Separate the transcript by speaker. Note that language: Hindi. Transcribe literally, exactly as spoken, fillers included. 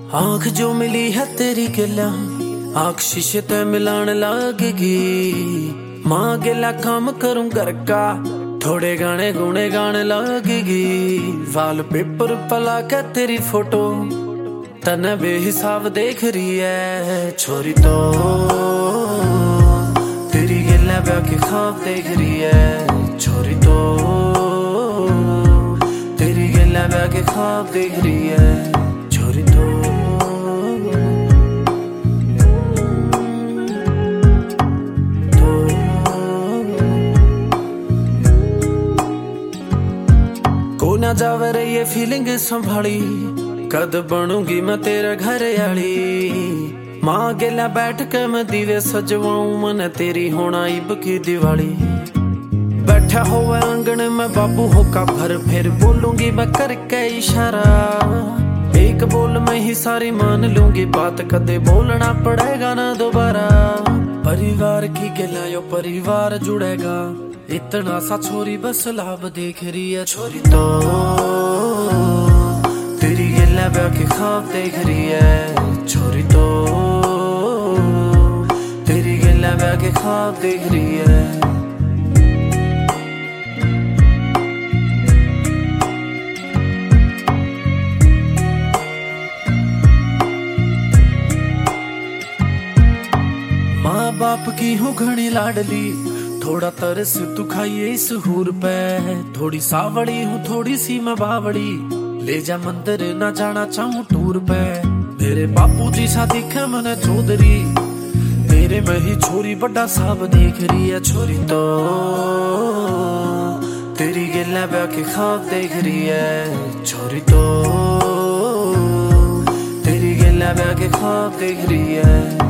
Speaker 1: आंख जो मिली है तेरी गिला, आंख शीशे ते मिलान लगेगी। माँ गिला काम करूं घर का, थोड़े गाने गुने गाने लगेगी। वाल पेपर पला के तेरी फोटो तने बेहिसाब देख रही है। छोरी तो तेरी गिला ब्याह के ख्वाब देख रही है। छोरी तो तेरी गिला ब्याह के ख्वाब देख रही है। छोरी तो को ना जावे रे ये फीलिंग संभाली, कद बनूंगी मैं तेरे घर आली। माँ गेला बैठ के मैं दीवे सजवाऊं, मन तेरी होना इब की दिवाली। बैठा हुआ आंगन में बाबू होका भर, फिर बोलूंगी मैं करके इशारा। एक बोल में ही सारी मान लूंगी बात, कदे बोलना पड़ेगा ना दोबारा। परिवार की गिला यो परिवार जुड़ेगा, इतना सा छोरी बस लाभ देख रही है। छोरी तो तेरी गिला ब्याह के ख्वाब देख रही है। छोरी तो तेरी गिला ब्याह के ख्वाब देख रही है। माँ बाप की हूँ घनी लाडली, थोड़ा तरस तू खाइए इस हूर पे। थोड़ी सावड़ी हूँ थोड़ी सी मैं बावड़ी, ले जा मंदिर ना जाना चाहूँ टूर पे। मेरे बापू जी सा दिखे मैंने चौधरी, मेरे में ही छोरी बड़ा साहब देख रही है। छोरी तो तेरी गिला ब्याह के ख्वाब देख रही है। छोरी तो तेरी गिला ब्याह के ख्वाब देख रही है।